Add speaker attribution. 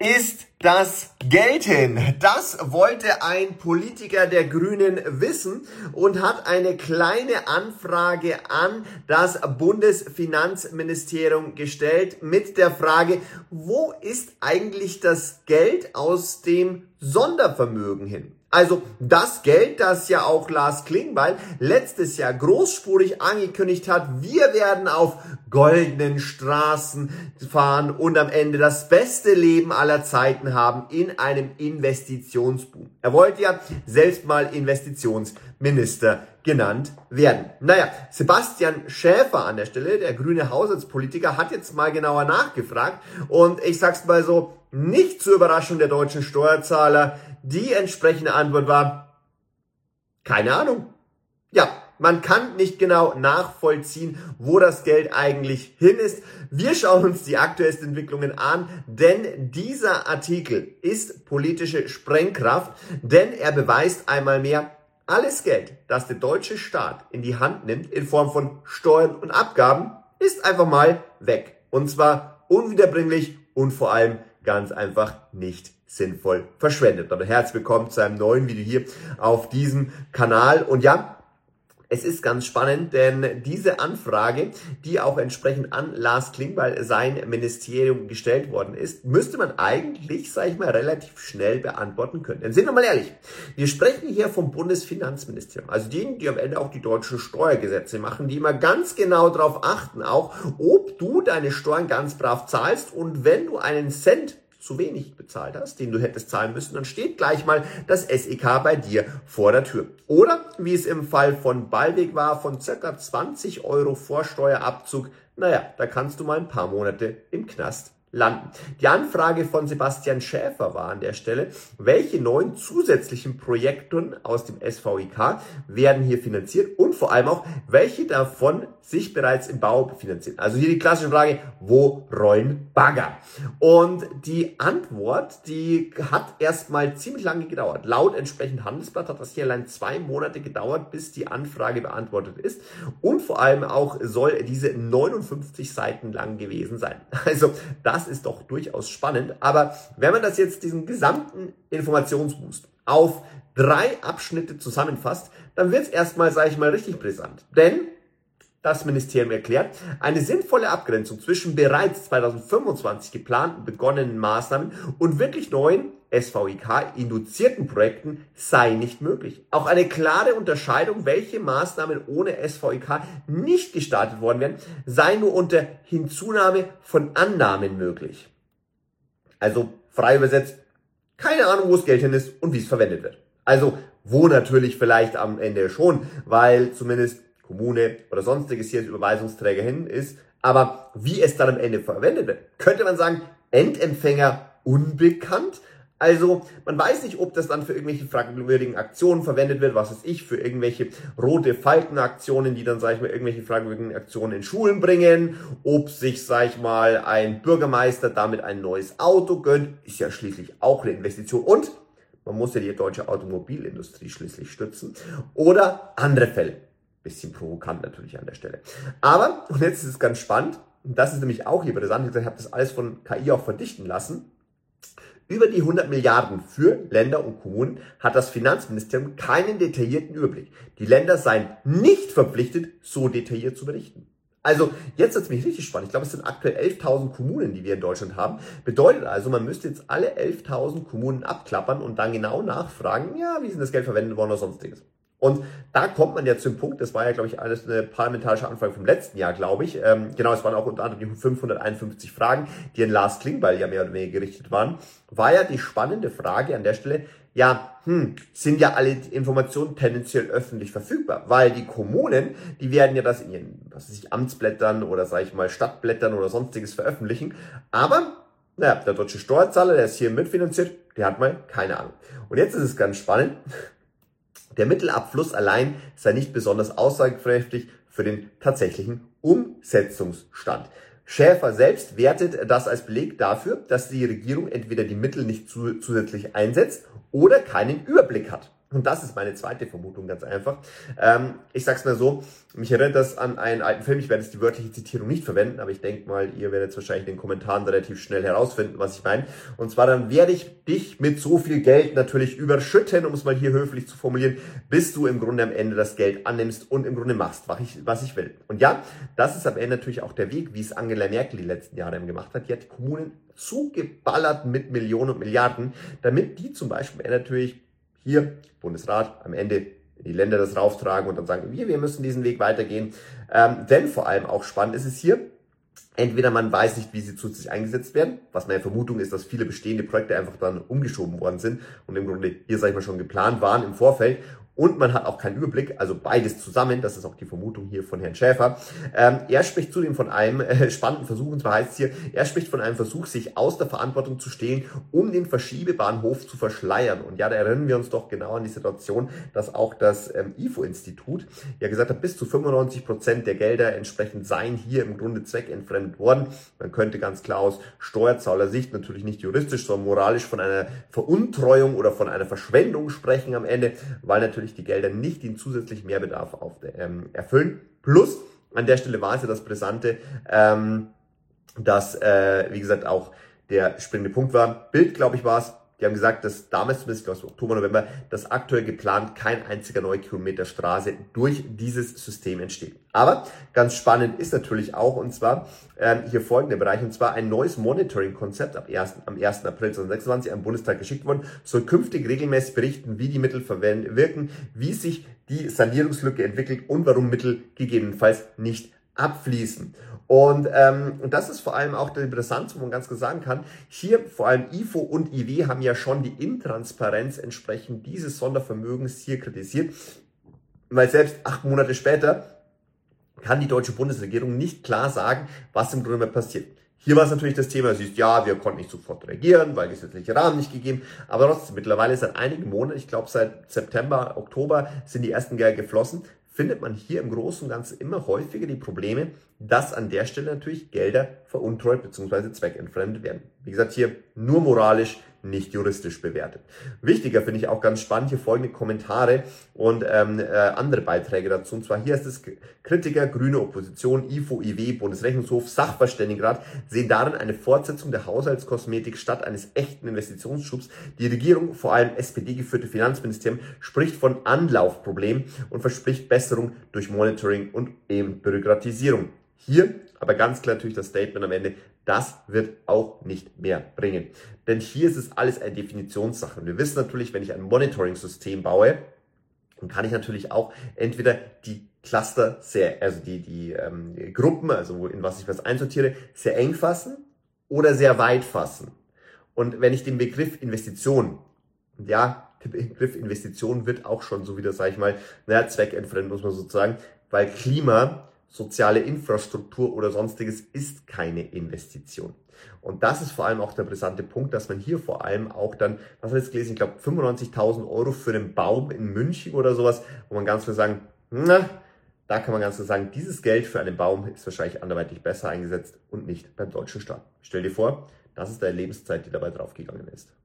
Speaker 1: ist das Geld hin? Das wollte ein Politiker der Grünen wissen und hat eine kleine Anfrage an das Bundesfinanzministerium gestellt mit der Frage, wo ist eigentlich das Geld aus dem Sondervermögen hin? Also das Geld, das ja auch Lars Klingbeil letztes Jahr großspurig angekündigt hat, wir werden auf goldenen Straßen fahren und am Ende das beste Leben aller Zeiten haben in einem Investitionsboom. Er wollte ja selbst mal Investitionsminister genannt werden. Naja, Sebastian Schäfer an der Stelle, der grüne Haushaltspolitiker, hat jetzt mal genauer nachgefragt und ich sag's mal so, nicht zur Überraschung der deutschen Steuerzahler, die entsprechende Antwort war, keine Ahnung. Ja, man kann nicht genau nachvollziehen, wo das Geld eigentlich hin ist. Wir schauen uns die aktuellsten Entwicklungen an, denn dieser Artikel ist politische Sprengkraft, denn er beweist einmal mehr, alles Geld, das der deutsche Staat in die Hand nimmt, in Form von Steuern und Abgaben, ist einfach mal weg. Und zwar unwiederbringlich und vor allem ganz einfach nicht sinnvoll verschwendet. Aber herzlich willkommen zu einem neuen Video hier auf diesem Kanal. Und ja, es ist ganz spannend, denn diese Anfrage, die auch entsprechend an Lars Klingbeil, sein Ministerium, gestellt worden ist, müsste man eigentlich, sage ich mal, relativ schnell beantworten können. Denn sind wir mal ehrlich, wir sprechen hier vom Bundesfinanzministerium, also diejenigen, die am Ende auch die deutschen Steuergesetze machen, die immer ganz genau darauf achten, auch ob du deine Steuern ganz brav zahlst und wenn du einen Cent zu wenig bezahlt hast, den du hättest zahlen müssen, dann steht gleich mal das SEK bei dir vor der Tür. Oder, wie es im Fall von Ballweg war, von ca. 20 € Vorsteuerabzug, naja, da kannst du mal ein paar Monate im Knast landen. Die Anfrage von Sebastian Schäfer war an der Stelle, welche neuen zusätzlichen Projekte aus dem SVIK werden hier finanziert und vor allem auch, welche davon sich bereits im Bau befinden. Also hier die klassische Frage, wo rollen Bagger? Und die Antwort, die hat erstmal ziemlich lange gedauert. Laut entsprechend Handelsblatt hat das hier allein 2 Monate gedauert, bis die Anfrage beantwortet ist. Und vor allem auch soll diese 59 Seiten lang gewesen sein. Also das ist doch durchaus spannend. Aber wenn man das jetzt, diesen gesamten Informationsboost auf 3 Abschnitte zusammenfasst, dann wird es erstmal, sage ich mal, richtig brisant. Denn das Ministerium erklärt, eine sinnvolle Abgrenzung zwischen bereits 2025 geplanten begonnenen Maßnahmen und wirklich neuen SVIK-induzierten Projekten sei nicht möglich. Auch eine klare Unterscheidung, welche Maßnahmen ohne SVIK nicht gestartet worden wären, sei nur unter Hinzunahme von Annahmen möglich. Also frei übersetzt, keine Ahnung, wo das Geld hin ist und wie es verwendet wird. Also wo natürlich vielleicht am Ende schon, weil zumindest Kommune oder sonstiges hier als Überweisungsträger hin ist, aber wie es dann am Ende verwendet wird, könnte man sagen, Endempfänger unbekannt. Also man weiß nicht, ob das dann für irgendwelche fragwürdigen Aktionen verwendet wird, was weiß ich, für irgendwelche rote Faltenaktionen, die dann, sag ich mal, irgendwelche fragwürdigen Aktionen in Schulen bringen, ob sich, sag ich mal, ein Bürgermeister damit ein neues Auto gönnt, ist ja schließlich auch eine Investition und man muss ja die deutsche Automobilindustrie schließlich stützen oder andere Fälle. Bisschen provokant natürlich an der Stelle. Aber, und jetzt ist es ganz spannend, und das ist nämlich auch hier interessant, ich habe das alles von KI auch verdichten lassen, über die 100 Milliarden für Länder und Kommunen hat das Finanzministerium keinen detaillierten Überblick. Die Länder seien nicht verpflichtet, so detailliert zu berichten. Also jetzt wird es mich richtig spannend. Ich glaube, es sind aktuell 11.000 Kommunen, die wir in Deutschland haben. Bedeutet also, man müsste jetzt alle 11.000 Kommunen abklappern und dann genau nachfragen, ja, wie ist denn das Geld verwendet worden oder sonstiges. Und da kommt man ja zum Punkt, das war ja, glaube ich, alles eine parlamentarische Anfrage vom letzten Jahr, glaube ich. Genau, es waren auch unter anderem die 551 Fragen, die an Lars Klingbeil ja mehr oder weniger gerichtet waren. War ja die spannende Frage an der Stelle, ja, sind ja alle Informationen tendenziell öffentlich verfügbar? Weil die Kommunen, die werden ja das in ihren, was weiß ich, Amtsblättern oder, sage ich mal, Stadtblättern oder sonstiges veröffentlichen. Aber, naja, der deutsche Steuerzahler, der es hier mitfinanziert, der hat mal keine Ahnung. Und jetzt ist es ganz spannend. Der Mittelabfluss allein sei nicht besonders aussagekräftig für den tatsächlichen Umsetzungsstand. Schäfer selbst wertet das als Beleg dafür, dass die Regierung entweder die Mittel nicht zusätzlich einsetzt oder keinen Überblick hat. Und das ist meine zweite Vermutung, ganz einfach. Ich sag's mal so, mich erinnert das an einen alten Film, ich werde jetzt die wörtliche Zitierung nicht verwenden, aber ich denke mal, ihr werdet es wahrscheinlich in den Kommentaren relativ schnell herausfinden, was ich meine. Und zwar, dann werde ich dich mit so viel Geld natürlich überschütten, um es mal hier höflich zu formulieren, bis du im Grunde am Ende das Geld annimmst und im Grunde machst, was ich will. Und ja, das ist am Ende natürlich auch der Weg, wie es Angela Merkel die letzten Jahre gemacht hat. Die hat die Kommunen zugeballert mit Millionen und Milliarden, damit die zum Beispiel natürlich hier, Bundesrat, am Ende in die Länder das rauftragen und dann sagen, wir müssen diesen Weg weitergehen. Denn vor allem auch spannend ist es hier, entweder man weiß nicht, wie sie zusätzlich eingesetzt werden, was meine Vermutung ist, dass viele bestehende Projekte einfach dann umgeschoben worden sind und im Grunde hier, sag ich mal, schon geplant waren im Vorfeld. Und man hat auch keinen Überblick, also beides zusammen, das ist auch die Vermutung hier von Herrn Schäfer. Er spricht zudem von einem spannenden Versuch, und zwar heißt es hier, er spricht von einem Versuch, sich aus der Verantwortung zu stehlen, um den Verschiebebahnhof zu verschleiern. Und ja, da erinnern wir uns doch genau an die Situation, dass auch das IFO-Institut ja gesagt hat, bis zu 95% der Gelder entsprechend seien hier im Grunde zweckentfremdet worden. Man könnte ganz klar aus Steuerzahlersicht, natürlich nicht juristisch, sondern moralisch von einer Veruntreuung oder von einer Verschwendung sprechen am Ende, weil natürlich die Gelder nicht den zusätzlichen Mehrbedarf erfüllen. Plus, an der Stelle war es ja das Brisante, dass, wie gesagt, auch der springende Punkt war. Bild, glaube ich, war es. Die haben gesagt, dass damals, zumindest aus Oktober, November, dass aktuell geplant kein einziger neue Kilometer Straße durch dieses System entsteht. Aber ganz spannend ist natürlich auch, und zwar hier folgender Bereich, und zwar ein neues Monitoring-Konzept am 1. April 2026 am Bundestag geschickt worden, soll künftig regelmäßig berichten, wie die Mittel wirken, wie sich die Sanierungslücke entwickelt und warum Mittel gegebenenfalls nicht abfließen. Und das ist vor allem auch der Brisanz, wo man ganz klar sagen kann, hier vor allem IFO und IW haben ja schon die Intransparenz entsprechend dieses Sondervermögens hier kritisiert, weil selbst 8 Monate später kann die deutsche Bundesregierung nicht klar sagen, was im Grunde passiert. Hier war es natürlich das Thema, siehst, ja, wir konnten nicht sofort reagieren, weil gesetzliche Rahmen nicht gegeben, aber trotzdem, mittlerweile seit einigen Monaten, ich glaube seit September, Oktober sind die ersten Gelder geflossen, findet man hier im Großen und Ganzen immer häufiger die Probleme, dass an der Stelle natürlich Gelder veruntreut bzw. zweckentfremdet werden. Wie gesagt, hier nur moralisch, nicht juristisch bewertet. Wichtiger finde ich auch ganz spannend, hier folgende Kommentare und andere Beiträge dazu. Und zwar hier ist es Kritiker, grüne Opposition, IFO, IW, Bundesrechnungshof, Sachverständigenrat sehen darin eine Fortsetzung der Haushaltskosmetik statt eines echten Investitionsschubs. Die Regierung, vor allem SPD-geführte Finanzministerium, spricht von Anlaufproblemen und verspricht Besserung durch Monitoring und eben Bürokratisierung. Hier aber ganz klar natürlich das Statement am Ende, das wird auch nicht mehr bringen. Denn hier ist es alles eine Definitionssache. Und wir wissen natürlich, wenn ich ein Monitoring-System baue, dann kann ich natürlich auch entweder die Cluster also die Gruppen, also in was ich was einsortiere, sehr eng fassen oder sehr weit fassen. Und wenn ich den Begriff Investition, ja, der Begriff Investition wird auch schon so wieder, sage ich mal, zweckentfremdet, muss man sozusagen, weil Klima, soziale Infrastruktur oder sonstiges ist keine Investition. Und das ist vor allem auch der brisante Punkt, dass man hier vor allem auch dann, was habe ich jetzt gelesen, ich glaube 95.000 Euro für einen Baum in München oder sowas, wo man ganz klar sagen, da kann man ganz klar sagen, dieses Geld für einen Baum ist wahrscheinlich anderweitig besser eingesetzt und nicht beim deutschen Staat. Stell dir vor, das ist deine Lebenszeit, die dabei draufgegangen ist.